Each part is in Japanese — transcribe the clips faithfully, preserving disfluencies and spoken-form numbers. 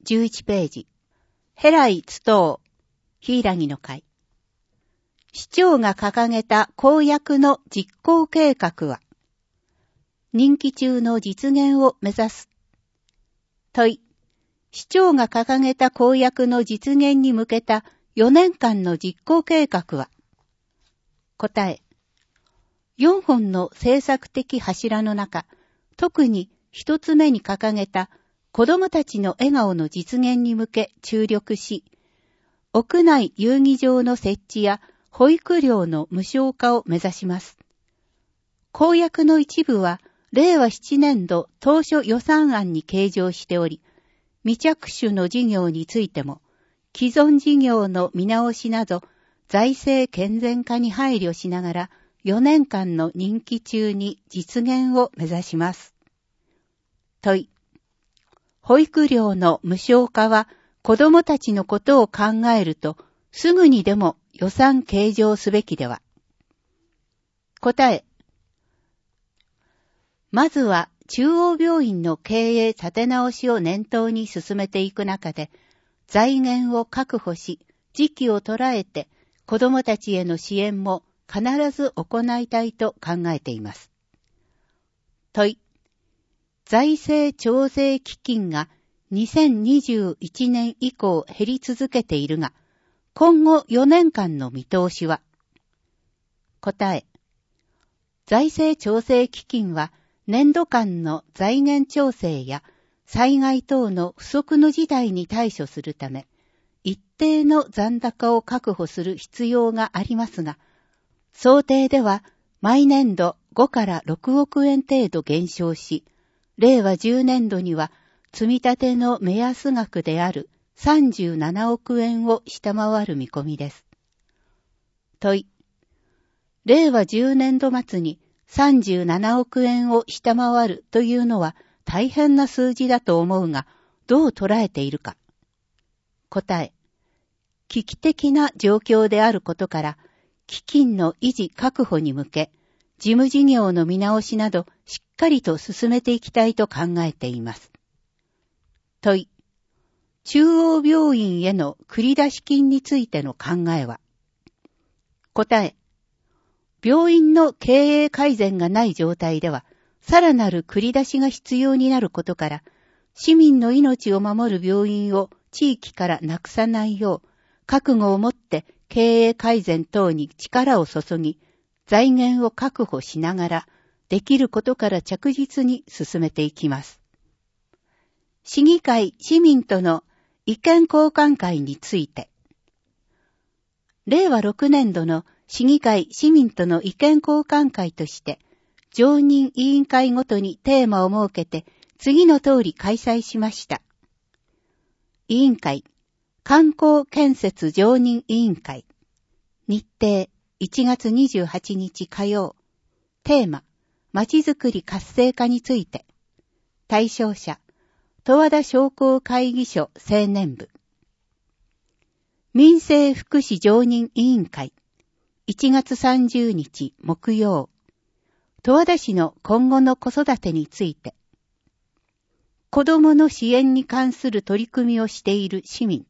じゅういちページ。ヘライツトウ、ヒイラギの会。市長が掲げた公約の実行計画は、任期中の実現を目指す。問い。市長が掲げた公約の実現に向けたよねんかんの実行計画は、答え。よんほんの政策的柱の中、特に一つ目に掲げた子どもたちの笑顔の実現に向け注力し、屋内遊戯場の設置や保育料の無償化を目指します。公約の一部は、れいわななねんど当初予算案に計上しており、未着手の事業についても、既存事業の見直しなど、財政健全化に配慮しながら、よねんかんの任期中に実現を目指します。問い。保育料の無償化は子どもたちのことを考えるとすぐにでも予算計上すべきでは。答え。まずは中央病院の経営立て直しを念頭に進めていく中で財源を確保し時期を捉えて子どもたちへの支援も必ず行いたいと考えています。問い。財政調整基金がにせんにじゅういちねん以降減り続けているが、今後よねんかんの見通しは？答え。財政調整基金は年度間の財源調整や災害等の不測の事態に対処するため、一定の残高を確保する必要がありますが、想定では毎年度ごからろくおくえん程度減少し、れいわじゅうねんどには積み立ての目安額であるさんじゅうななおくえんを下回る見込みです。問い。れいわじゅうねんど末にさんじゅうななおくえんを下回るというのは大変な数字だと思うが、どう捉えているか。答え。危機的な状況であることから、基金の維持確保に向け、事務事業の見直しなどしっかりと進めていきたいと考えています。問い。中央病院への繰出金についての考えは？答え。病院の経営改善がない状態では、さらなる繰り出しが必要になることから、市民の命を守る病院を地域からなくさないよう、覚悟を持って経営改善等に力を注ぎ、財源を確保しながら、できることから着実に進めていきます。市議会市民との意見交換会について、れいわろくねんどの市議会市民との意見交換会として、常任委員会ごとにテーマを設けて、次の通り開催しました。委員会、観光建設常任委員会。日程、いちがつにじゅうはちにち火曜。テーマ、まちづくり活性化について。対象者、十和田商工会議所青年部。民生福祉常任委員会。いちがつさんじゅうにち木曜。十和田市の今後の子育てについて。子どもの支援に関する取り組みをしている市民。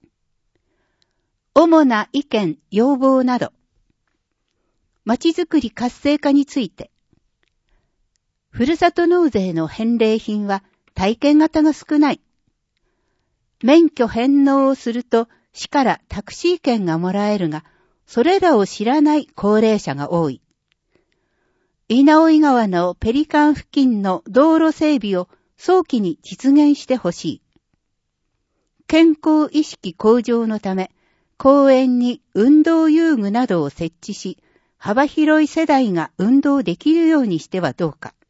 主な意見、要望など。まちづくり活性化について。ふるさと納税の返礼品は体験型が少ない。免許返納をすると市からタクシー券がもらえるが、それらを知らない高齢者が多い。稲生川のペリカン付近の道路整備を早期に実現してほしい。健康意識向上のため、公園に運動遊具などを設置し、幅広い世代が運動できるようにしてはどうか。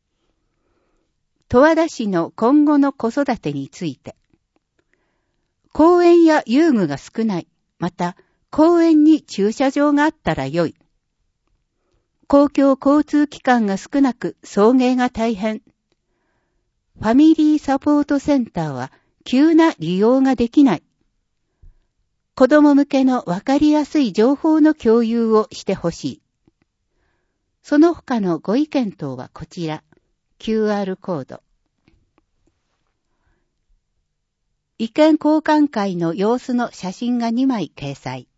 十和田市の今後の子育てについて。公園や遊具が少ない。また、公園に駐車場があったら良い。公共交通機関が少なく送迎が大変。ファミリーサポートセンターは急な利用ができない。子供向けのわかりやすい情報の共有をしてほしい。その他のご意見等はこちら、キューアール コード。 意見交換会の様子の写真がにまい掲載。